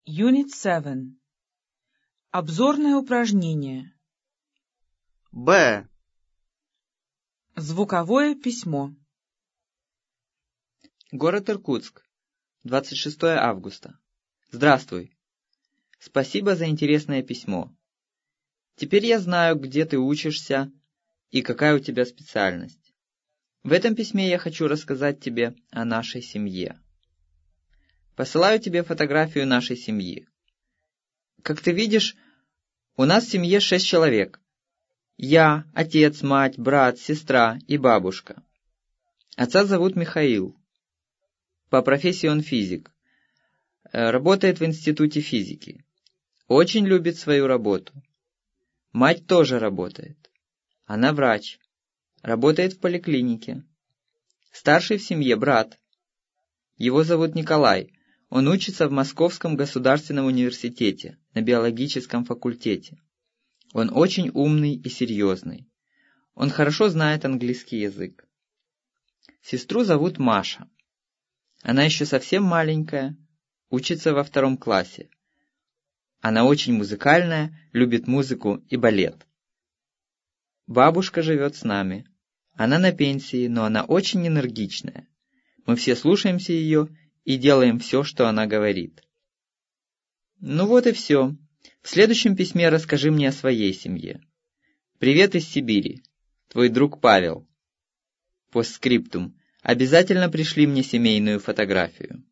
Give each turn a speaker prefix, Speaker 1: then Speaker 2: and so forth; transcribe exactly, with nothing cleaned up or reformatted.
Speaker 1: Unit семь. Обзорное упражнение.
Speaker 2: Б.
Speaker 1: Звуковое письмо.
Speaker 3: Город Иркутск. двадцать шестое августа. Здравствуй. Спасибо за интересное письмо. Теперь я знаю, где ты учишься и какая у тебя специальность. В этом письме я хочу рассказать тебе о нашей семье. Посылаю тебе фотографию нашей семьи. Как ты видишь, у нас в семье шесть человек. Я, отец, мать, брат, сестра и бабушка. Отца зовут Михаил. По профессии он физик. Работает в институте физики. Очень любит свою работу. Мать тоже работает. Она врач. Работает в поликлинике. Старший в семье брат. Его зовут Николай. Он учится в Московском государственном университете на биологическом факультете. Он очень умный и серьезный. Он хорошо знает английский язык. Сестру зовут Маша. Она еще совсем маленькая, учится во втором классе. Она очень музыкальная, любит музыку и балет. Бабушка живет с нами. Она на пенсии, но она очень энергичная. Мы все слушаемся ее и делаем все, что она говорит. Ну вот и все. В следующем письме расскажи мне о своей семье. Привет из Сибири. Твой друг Павел. Постскриптум. Обязательно пришли мне семейную фотографию.